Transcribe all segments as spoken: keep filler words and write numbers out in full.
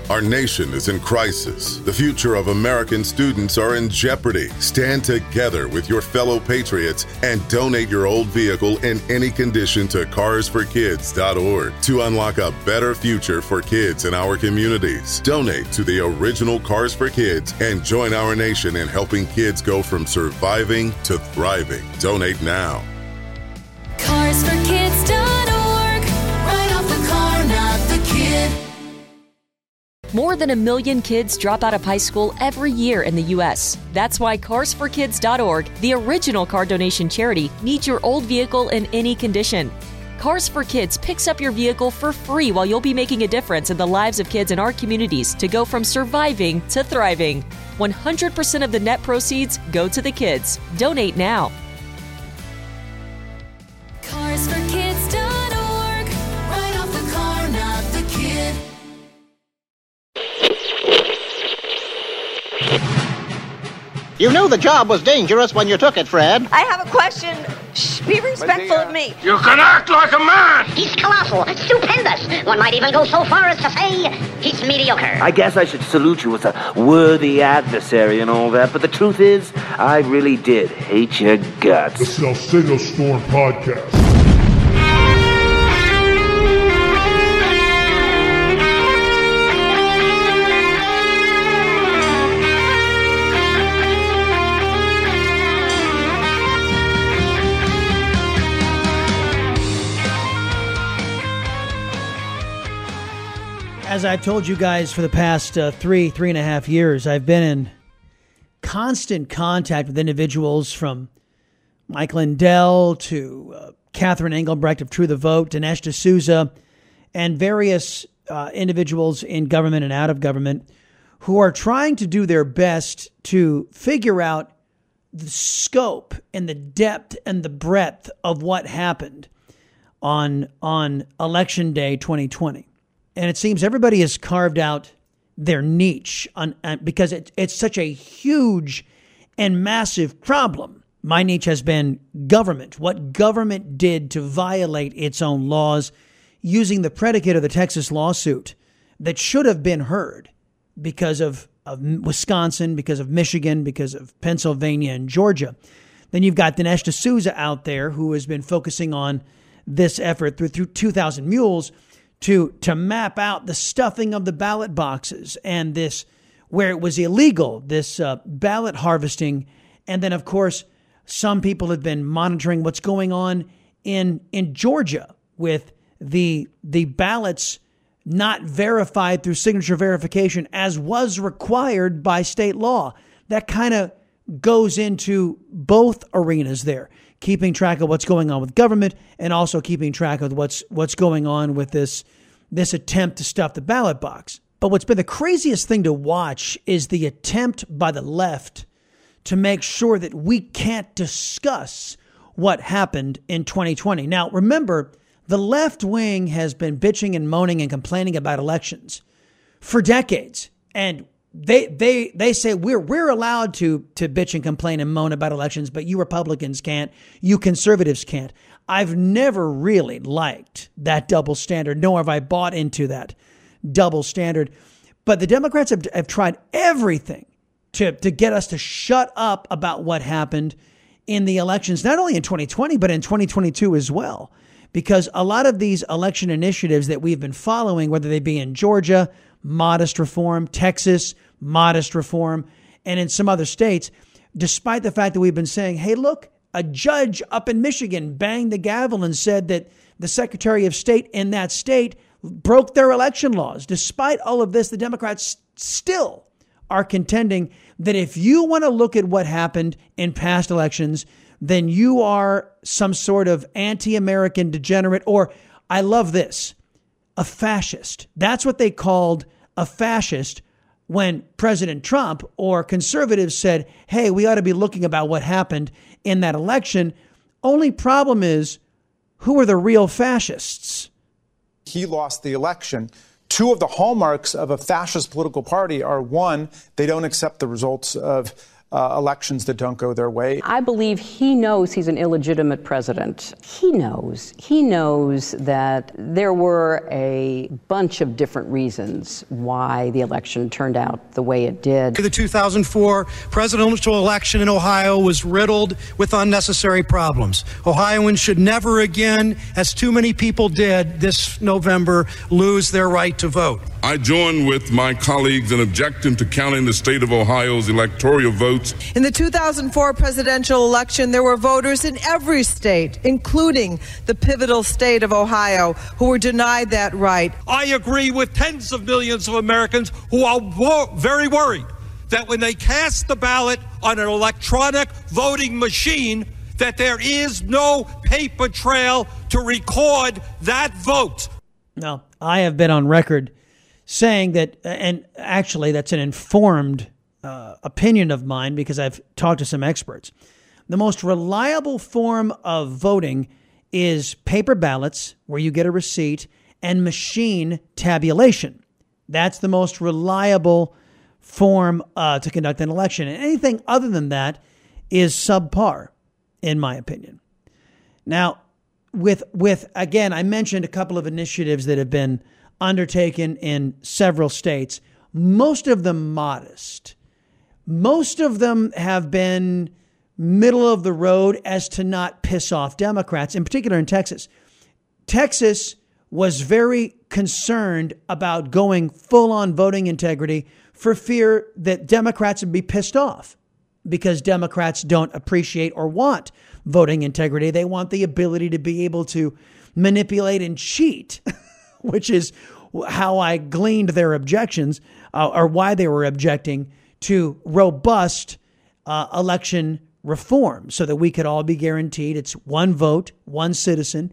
Our nation is in crisis. The future of American students are in jeopardy. Stand together with your fellow patriots and donate your old vehicle in any condition to cars for kids dot org to unlock a better future for kids in our communities. Donate to the original Cars for Kids and join our nation in helping kids go from surviving to thriving. Donate now. cars for kids dot org. Right off the car, not the kid. More than a million kids drop out of high school every year in the U S. That's why cars for kids dot org, the original car donation charity, needs your old vehicle in any condition. Cars for Kids picks up your vehicle for free while you'll be making a difference in the lives of kids in our communities to go from surviving to thriving. one hundred percent of the net proceeds go to the kids. Donate now. cars for kids dot org. Right off the car, not the kid. You knew the job was dangerous when you took it, Fred. I have a question. Shh, be respectful of me. You can act like a man! He's colossal, stupendous. One might even go so far as to say he's mediocre. I guess I should salute you as a worthy adversary and all that, but the truth is, I really did hate your guts. The Salcedo Storm Podcast. As I've told you guys for the past uh, three, three and a half years, I've been in constant contact with individuals from Mike Lindell to uh, Catherine Engelbrecht of True the Vote, Dinesh D'Souza, and various uh, individuals in government and out of government who are trying to do their best to figure out the scope and the depth and the breadth of what happened on, on Election Day twenty twenty. And it seems everybody has carved out their niche on, uh, because it, it's such a huge and massive problem. My niche has been government, what government did to violate its own laws using the predicate of the Texas lawsuit that should have been heard because of, of Wisconsin, because of Michigan, because of Pennsylvania and Georgia. Then you've got Dinesh D'Souza out there who has been focusing on this effort through, through two thousand Mules to to map out the stuffing of the ballot boxes and this, where it was illegal, this uh, ballot harvesting. And then, of course, some people have been monitoring what's going on in in Georgia with the the ballots not verified through signature verification as was required by state law. That kind of goes into both arenas there, keeping track of what's going on with government and also keeping track of what's what's going on with this this attempt to stuff the ballot box. But what's been the craziest thing to watch is the attempt by the left to make sure that we can't discuss what happened in twenty twenty. Now, remember, the left wing has been bitching and moaning and complaining about elections for decades. And They they they say we're we're allowed to to bitch and complain and moan about elections, but you Republicans can't, you conservatives can't. I've never really liked that double standard, nor have I bought into that double standard. But the Democrats have, have tried everything to to get us to shut up about what happened in the elections, not only in twenty twenty, but in twenty twenty-two as well. Because a lot of these election initiatives that we've been following, whether they be in Georgia, modest reform, Texas, modest reform, and in some other states, despite the fact that we've been saying, hey, look, a judge up in Michigan banged the gavel and said that the Secretary of State in that state broke their election laws. Despite all of this, the Democrats still are contending that if you want to look at what happened in past elections, then you are some sort of anti-American degenerate, or I love this, a fascist. That's what they called a fascist when President Trump or conservatives said, hey, we ought to be looking about what happened in that election. Only problem is, who are the real fascists? He lost the election. Two of the hallmarks of a fascist political party are, one, they don't accept the results of uh, elections that don't go their way. I believe he knows he's an illegitimate president. He knows. He knows that there were a bunch of different reasons why the election turned out the way it did. The two thousand four presidential election in Ohio was riddled with unnecessary problems. Ohioans should never again, as too many people did this November, lose their right to vote. I join with my colleagues in objecting to counting the state of Ohio's electoral votes. In the two thousand four presidential election, there were voters in every state, including the pivotal state of Ohio, who were denied that right. I agree with tens of millions of Americans who are wo- very worried that when they cast the ballot on an electronic voting machine, that there is no paper trail to record that vote. No, I have been on record saying that, and actually that's an informed uh, opinion of mine because I've talked to some experts. The most reliable form of voting is paper ballots where you get a receipt and machine tabulation. That's the most reliable form uh, to conduct an election. And anything other than that is subpar, in my opinion. Now, with, with again, I mentioned a couple of initiatives that have been undertaken in several states, most of them modest. Most of them have been middle of the road as to not piss off Democrats, in particular in Texas. Texas was very concerned about going full on voting integrity for fear that Democrats would be pissed off because Democrats don't appreciate or want voting integrity. They want the ability to be able to manipulate and cheat, which is how I gleaned their objections uh, or why they were objecting to robust uh, election reform so that we could all be guaranteed it's one vote, one citizen,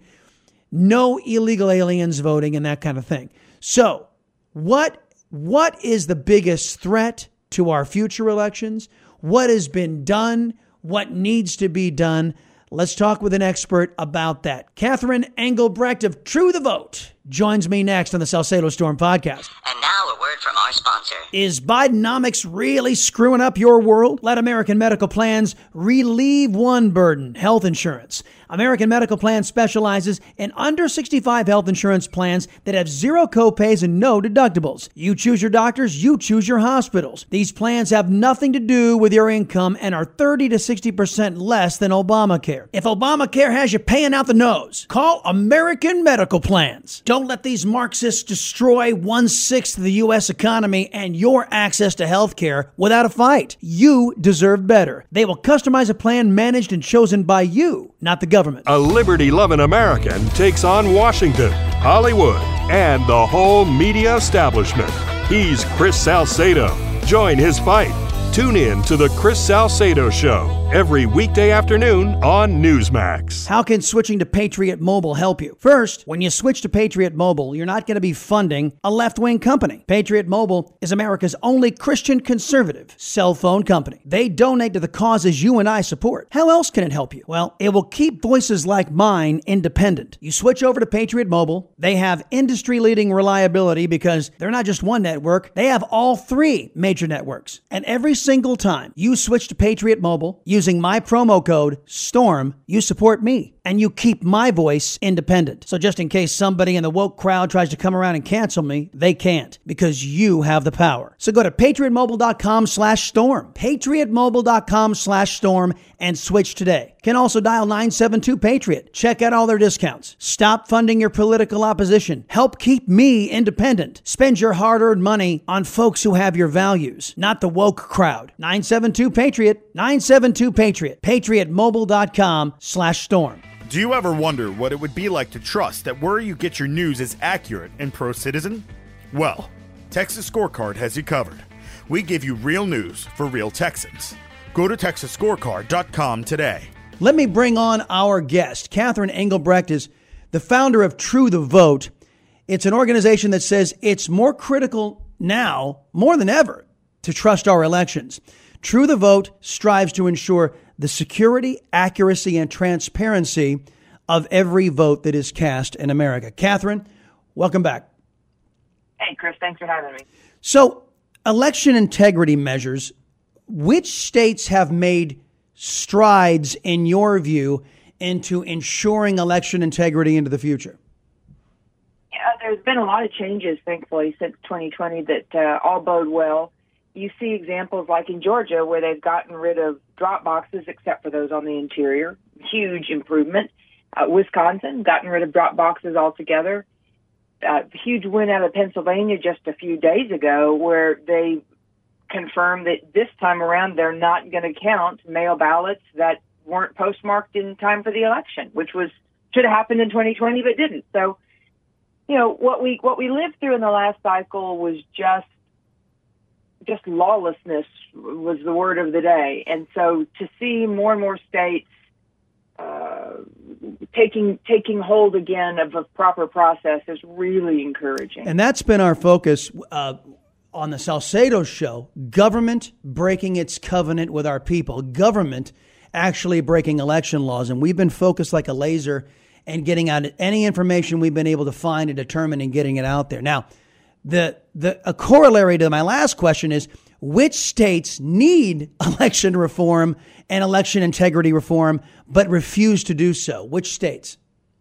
no illegal aliens voting and that kind of thing. So what what is the biggest threat to our future elections? What has been done? What needs to be done? Let's talk with an expert about that. Catherine Engelbrecht of True the Vote joins me next on the Salcedo Storm podcast. And now a word from our sponsor. Is Bidenomics really screwing up your world? Let American Medical Plans relieve one burden, health insurance. American Medical Plans specializes in under sixty-five health insurance plans that have zero copays and no deductibles. You choose your doctors, you choose your hospitals. These plans have nothing to do with your income and are thirty to sixty percent less than Obamacare. If Obamacare has you paying out the nose, call American Medical Plans. Don't let these Marxists destroy one-sixth of the U S economy and your access to health care without a fight. You deserve better. They will customize a plan managed and chosen by you, not the government. A liberty-loving American takes on Washington, Hollywood, and the whole media establishment. He's Chris Salcedo. Join his fight. Tune in to the Chris Salcedo Show every weekday afternoon on Newsmax. How can switching to Patriot Mobile help you? First, when you switch to Patriot Mobile, you're not going to be funding a left-wing company. Patriot Mobile is America's only Christian conservative cell phone company. They donate to the causes you and I support. How else can it help you? Well, it will keep voices like mine independent. You switch over to Patriot Mobile. They have industry-leading reliability because they're not just one network. They have all three major networks. And every single time you switch to Patriot Mobile using my promo code STORM, you support me and you keep my voice independent. So just in case somebody in the woke crowd tries to come around and cancel me, they can't because you have the power. So go to patriotmobile.com slash storm, patriotmobile.com slash storm and switch today. Can also dial nine seven two Patriot. Check out all their discounts. Stop funding your political opposition. Help keep me independent. Spend your hard-earned money on folks who have your values, not the woke crowd. nine seven two Patriot, nine seven two Patriot, patriotmobile.com slash storm. Do you ever wonder what it would be like to trust that where you get your news is accurate and pro-citizen? Well, Texas Scorecard has you covered. We give you real news for real Texans. Go to texas scorecard dot com today. Let me bring on our guest. Catherine Engelbrecht is the founder of True the Vote. It's an organization that says it's more critical now, more than ever, to trust our elections. True the Vote strives to ensure the security, accuracy, and transparency of every vote that is cast in America. Catherine, welcome back. Hey, Chris, thanks for having me. So, election integrity measures which states have made strides, in your view, into ensuring election integrity into the future? Yeah, there's been a lot of changes, thankfully, since twenty twenty that uh, all bode well. You see examples like in Georgia where they've gotten rid of drop boxes except for those on the interior. Huge improvement. Uh, Wisconsin, gotten rid of drop boxes altogether. Uh, huge win out of Pennsylvania just a few days ago where they confirmed that this time around they're not going to count mail ballots that weren't postmarked in time for the election, which was should have happened in twenty twenty but didn't. So, you know, what we what we lived through in the last cycle was just just lawlessness was the word of the day. And so to see more and more states uh, taking taking hold again of a proper process is really encouraging. And that's been our focus uh, on the Salcedo Show, government breaking its covenant with our people, government actually breaking election laws. And we've been focused like a laser and getting out any information we've been able to find and determine and getting it out there. Now, The the a corollary to my last question is, which states need election reform and election integrity reform but refuse to do so? Which states?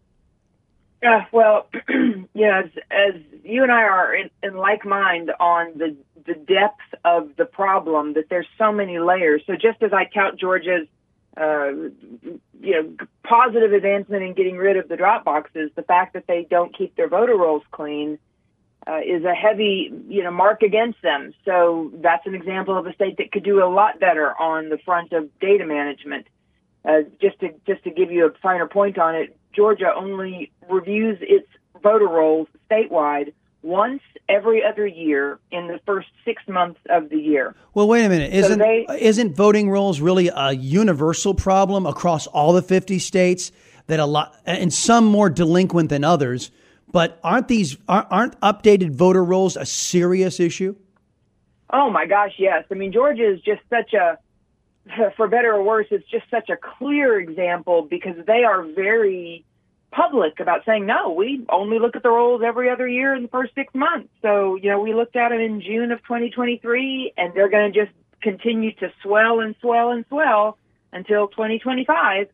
Uh, well, yeah, as, as you and I are in, in like mind on the the depth of the problem, that there's so many layers. So just as I count Georgia's uh, you know positive advancement in getting rid of the drop boxes, the fact that they don't keep their voter rolls clean Uh, is a heavy, you know, mark against them. So that's an example of a state that could do a lot better on the front of data management. Uh, just to just to give you a finer point on it, Georgia only reviews its voter rolls statewide once every other year in the first six months of the year. Well, wait a minute. Isn't so they, isn't voting rolls really a universal problem across all the fifty states? That a lot, and some more delinquent than others. But aren't these aren't updated voter rolls a serious issue? Oh, my gosh, yes. I mean, Georgia is just such a, for better or worse, it's just such a clear example because they are very public about saying, no, we only look at the rolls every other year in the first six months. So, you know, we looked at it in June of twenty twenty-three, and they're going to just continue to swell and swell and swell until twenty twenty-five.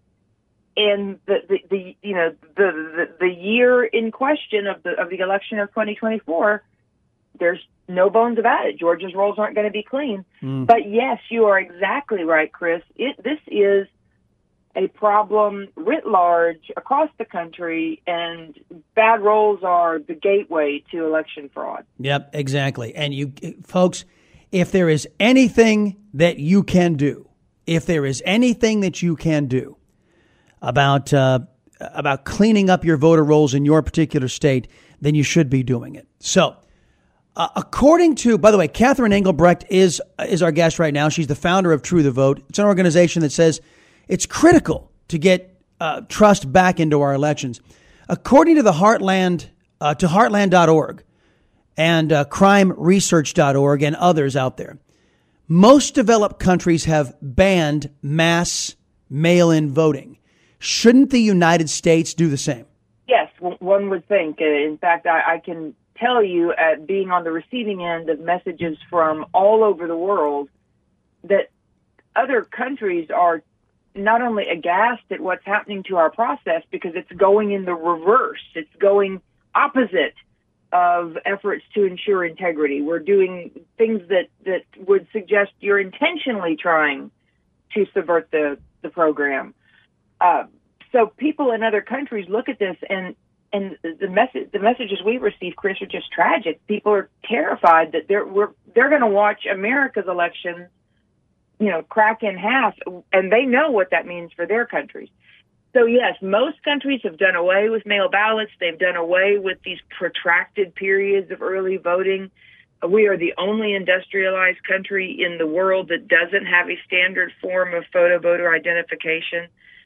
And the, the, the you know the, the the year in question of the of the election of twenty twenty-four, there's no bones about it. Georgia's rolls aren't going to be clean. Mm. But yes, you are exactly right, Chris. It this is a problem writ large across the country, and bad rolls are the gateway to election fraud. Yep, exactly. And you folks, if there is anything that you can do, if there is anything that you can do. about uh, about cleaning up your voter rolls in your particular state, then you should be doing it. So, uh, according to, by the way, Catherine Engelbrecht is is our guest right now. She's the founder of True the Vote. It's an organization that says it's critical to get uh, trust back into our elections. According to the Heartland, uh, to heartland dot org and uh, crime research dot org and others out there, most developed countries have banned mass mail-in voting. Shouldn't the United States do the same? Yes, one would think. In fact, I, I can tell you, at being on the receiving end of messages from all over the world, that other countries are not only aghast at what's happening to our process because it's going in the reverse. It's going opposite of efforts to ensure integrity. We're doing things that, that would suggest you're intentionally trying to subvert the, the program. Uh, so people in other countries look at this, and and the message the messages we receive, Chris, are just tragic. People are terrified that they're we're they're going to watch America's election, you know, crack in half, and they know what that means for their countries. So yes, most countries have done away with mail ballots. They've done away with these protracted periods of early voting. We are the only industrialized country in the world that doesn't have a standard form of photo voter identification.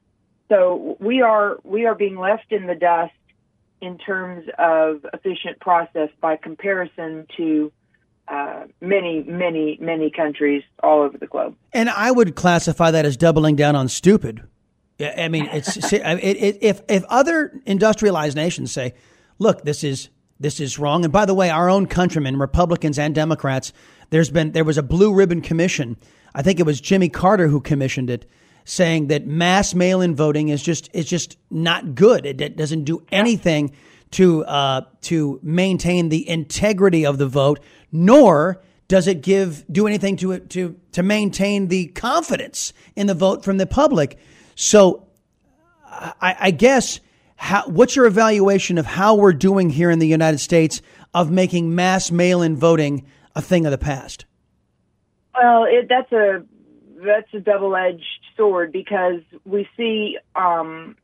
So we are we are being left in the dust in terms of efficient process by comparison to uh, many, many, many countries all over the globe. And I would classify that as doubling down on stupid. I mean, it's it, it, if if other industrialized nations say, "Look, this is this is wrong," and by the way, our own countrymen, Republicans and Democrats, there's been there was a blue ribbon commission I think it was Jimmy Carter who commissioned it, saying that mass mail-in voting is just is just not good. It, it doesn't do anything to uh, to maintain the integrity of the vote, nor does it give do anything to it to to maintain the confidence in the vote from the public. So, I, I guess how, what's your evaluation of how we're doing here in the United States of making mass mail-in voting a thing of the past? Well, it, that's a that's a double-edged sword, because we see um,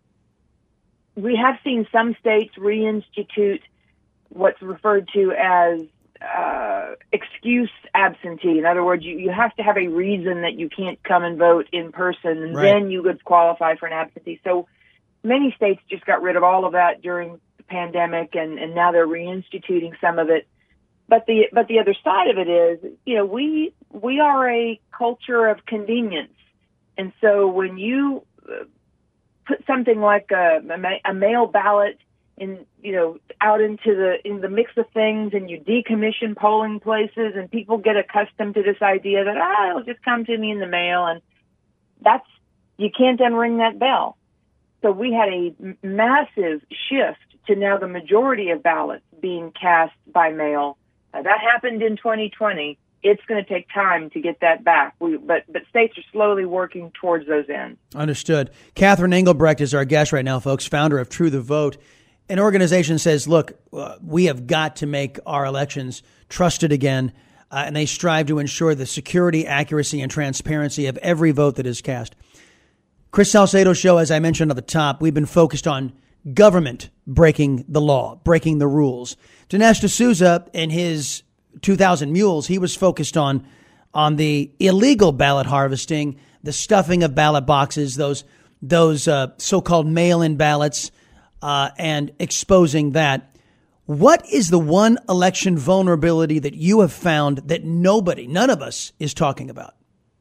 we have seen some states reinstitute what's referred to as uh, excuse absentee. In other words, you, you have to have a reason that you can't come and vote in person, and right. then you would qualify for an absentee. So many states just got rid of all of that during the pandemic, and, and now they're reinstituting some of it. But the but the other side of it is, you know, we we are a culture of convenience, and so when you put something like a, a mail ballot in, you know, out into the in the mix of things, and you decommission polling places, and people get accustomed to this idea that ah, it'll just come to me in the mail, and that's you can't unring that bell. So we had a massive shift to now the majority of ballots being cast by mail. Uh, that happened in twenty twenty. It's going to take time to get that back. We, but but states are slowly working towards those ends. Understood. Catherine Engelbrecht is our guest right now, folks, founder of True the Vote. An organization says, look, uh, we have got to make our elections trusted again, uh, and they strive to ensure the security, accuracy, and transparency of every vote that is cast. Chris Salcedo Show, as I mentioned at the top, we've been focused on government breaking the law, breaking the rules. Dinesh D'Souza, in his two thousand Mules, he was focused on on the illegal ballot harvesting, the stuffing of ballot boxes, those those uh, so-called mail-in ballots, uh, and exposing that. What is the one election vulnerability that you have found that nobody, none of us, is talking about?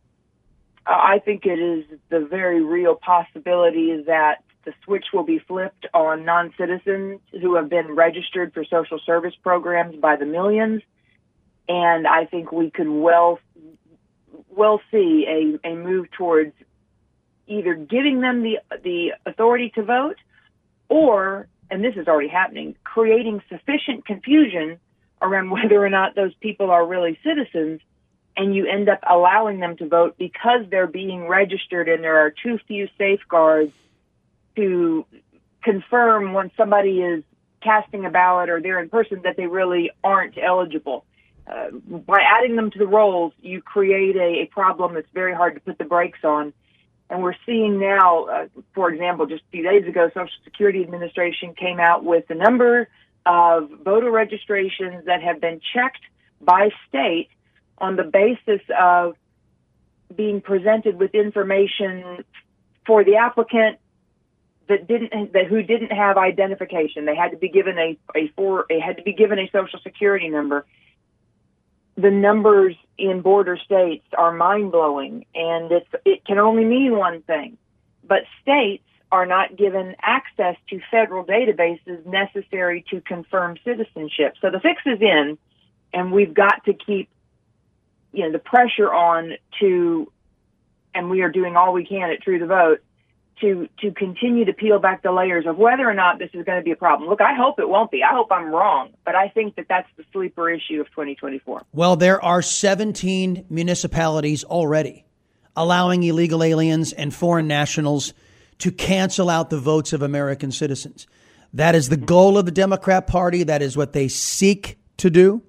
I think it is the very real possibility that the switch will be flipped on non-citizens who have been registered for social service programs by the millions. And I think we could well well see a, a move towards either giving them the the authority to vote, or, and this is already happening, creating sufficient confusion around whether or not those people are really citizens, and you end up allowing them to vote because they're being registered and there are too few safeguards to confirm when somebody is casting a ballot or they're in person that they really aren't eligible. Uh, by adding them to the rolls, you create a, a problem that's very hard to put the brakes on. And we're seeing now, uh, for example, just a few days ago, Social Security Administration came out with a number of voter registrations that have been checked by state on the basis of being presented with information for the applicant that didn't, that who didn't have identification. They had to be given a, a for, they had to be given a Social Security number. The numbers in border states are mind-blowing, and it's, it can only mean one thing. But states are not given access to federal databases necessary to confirm citizenship. So the fix is in, and we've got to keep, you know, the pressure on to, and we are doing all we can at True the Vote, to to continue to peel back the layers of whether or not this is going to be a problem. Look, I hope it won't be. I hope I'm wrong. But I think that that's the sleeper issue of twenty twenty-four. Well, there are seventeen municipalities already allowing illegal aliens and foreign nationals to cancel out the votes of American citizens. That is the goal of the Democrat Party. That is what they seek to do.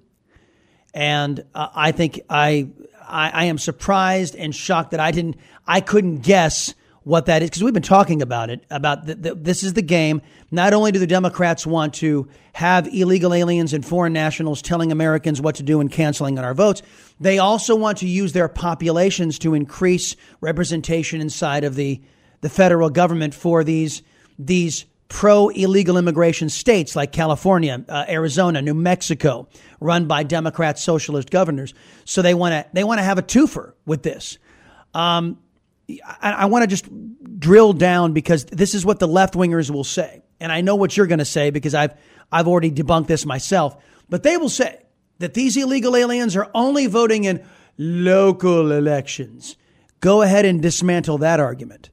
And uh, I think I, I I am surprised and shocked that I didn't I couldn't guess what that is, because we've been talking about it, about the, the, this is the game. Not only do the Democrats want to have illegal aliens and foreign nationals telling Americans what to do and canceling on our votes, they also want to use their populations to increase representation inside of the, the federal government for these, these pro-illegal immigration states like California, uh, Arizona, New Mexico, run by Democrat socialist governors. So they want to they want to have a twofer with this. Um, I, I want to just drill down, because this is what the left wingers will say. And I know what you're going to say, because I've I've already debunked this myself. But they will say that these illegal aliens are only voting in local elections. Go ahead and dismantle that argument.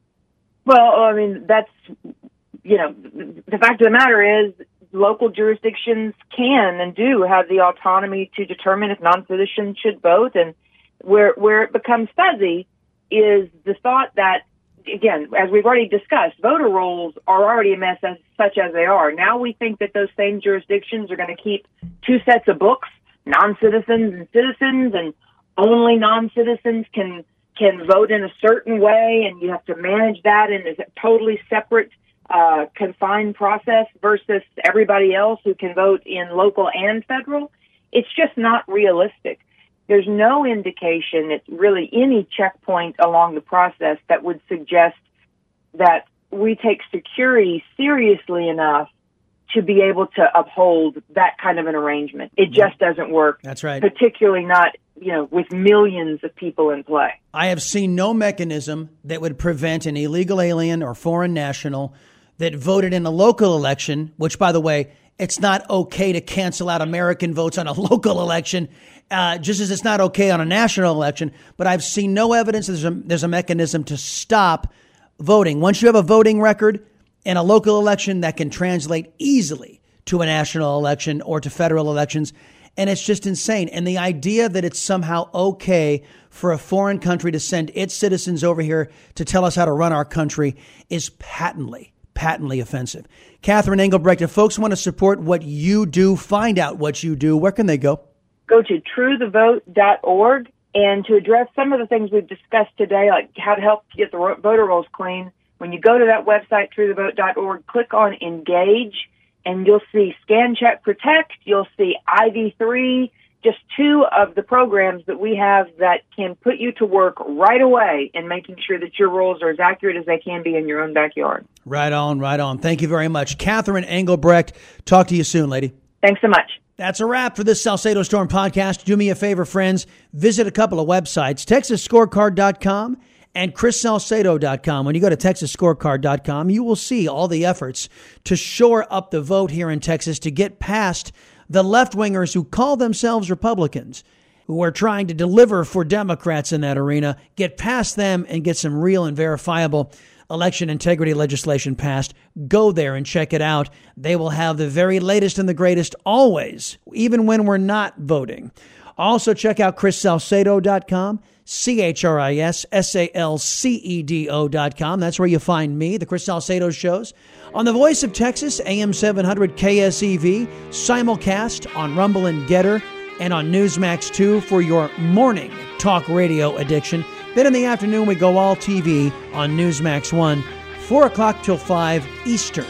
Well, I mean, that's, you know, the fact of the matter is local jurisdictions can and do have the autonomy to determine if non-citizens should vote. And where where it becomes fuzzy is the thought that, again, as we've already discussed, voter rolls are already a mess as such as they are. Now we think that those same jurisdictions are going to keep two sets of books, non-citizens and citizens, and only non-citizens can can vote in a certain way, and you have to manage that in a totally separate, uh, confined process versus everybody else who can vote in local and federal. It's just not realistic. There's no indication, it's really any checkpoint along the process that would suggest that we take security seriously enough to be able to uphold that kind of an arrangement. It just doesn't work. That's right. Particularly not, you know, with millions of people in play. I have seen no mechanism that would prevent an illegal alien or foreign national that voted in a local election, which, by the way, it's not okay to cancel out American votes on a local election, uh, just as it's not okay on a national election. But I've seen no evidence that there's a, there's a mechanism to stop voting. Once you have a voting record in a local election, that can translate easily to a national election or to federal elections. And it's just insane. And the idea that it's somehow okay for a foreign country to send its citizens over here to tell us how to run our country is patently, patently offensive. Catherine Engelbrecht, if folks want to support what you do, find out what you do, where can they go? Go to true the vote dot org. And to address some of the things we've discussed today, like how to help get the voter rolls clean, when you go to that website, true the vote dot org, click on Engage, and you'll see Scan, Check, Protect. You'll see I V three, just two of the programs that we have that can put you to work right away in making sure that your rolls are as accurate as they can be in your own backyard. Right on, right on. Thank you very much. Catherine Engelbrecht, talk to you soon, lady. Thanks so much. That's a wrap for this Salcedo Storm podcast. Do me a favor, friends. Visit a couple of websites, texas scorecard dot com and chris salcedo dot com. When you go to texas scorecard dot com, you will see all the efforts to shore up the vote here in Texas to get past the left-wingers who call themselves Republicans, who are trying to deliver for Democrats in that arena, get past them and get some real and verifiable election integrity legislation passed. Go there and check it out. They will have the very latest and the greatest always, even when we're not voting. Also, check out chris salcedo dot com, C H R I S S A L C E D O dot com. That's where you find me, the Chris Salcedo Shows, on the Voice of Texas, A M seven hundred K S E V, simulcast on Rumble and Getter, and on Newsmax two for your morning talk radio addiction. Then in the afternoon, we go all T V on Newsmax one, four o'clock till five Eastern,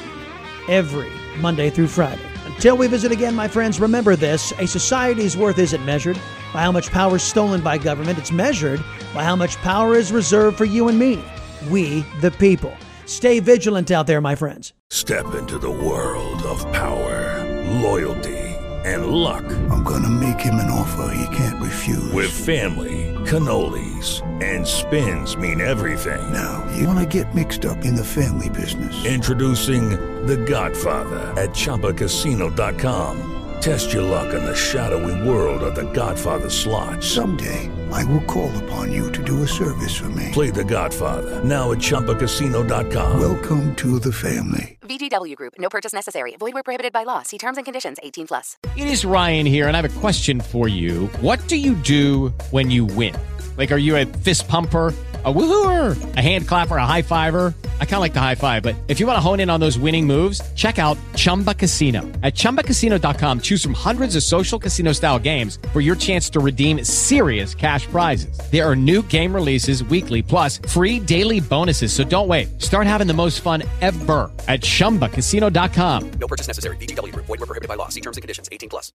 every Monday through Friday. Until we visit again, my friends, remember this: a society's worth isn't measured by how much power is stolen by government. It's measured by how much power is reserved for you and me, we the people. Stay vigilant out there, my friends. Step into the world of power, loyalty, and luck. I'm going to make him an offer he can't refuse. With family, cannolis, and spins mean everything. Now, you want to get mixed up in the family business. Introducing The Godfather at Chumba Casino dot com. Test your luck in the shadowy world of The Godfather slot. Someday, I will call upon you to do a service for me. Play The Godfather now at Chumba Casino dot com. Welcome to the family. V G W Group. No purchase necessary. Void where prohibited by law. See terms and conditions. eighteen plus. It is Ryan here, and I have a question for you. What do you do when you win? Like, are you a fist pumper, a woohooer, a hand clapper, a high fiver? I kind of like the high five, but if you want to hone in on those winning moves, check out Chumba Casino. At Chumba Casino dot com, choose from hundreds of social casino-style games for your chance to redeem serious cash prizes. There are new game releases weekly, plus free daily bonuses. So don't wait. Start having the most fun ever at Chumba Casino dot com. No purchase necessary. V G W Group. Void where prohibited by law. See terms and conditions. eighteen plus.